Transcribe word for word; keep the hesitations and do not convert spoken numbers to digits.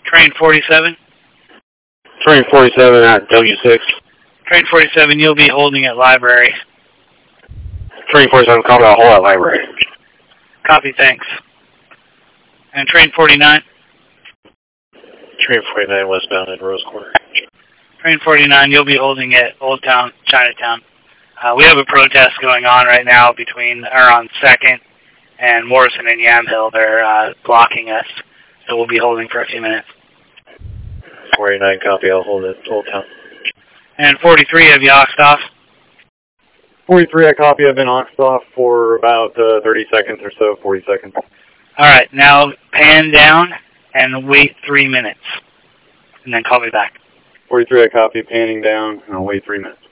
Train forty-seven? Train forty-seven at W six. Train forty-seven, you'll be holding at library. Train forty-seven, copy, I'll hold at library. Copy, thanks. And train forty-nine? Train forty-nine westbound at Rose Quarter. Train forty-nine, you'll be holding at Old Town, Chinatown. Uh, we have a protest going on right now between, or on second and Morrison and Yamhill. They're uh, blocking us, so we'll be holding for a few minutes. forty-nine, copy, I'll hold at Old Town. And forty-three, have you oxed off? forty-three, I copy, I've been oxed off for about uh, thirty seconds or so, forty seconds. All right, now pan down and wait three minutes, and then call me back. forty-three, I copy, panning down, and I'll wait three minutes.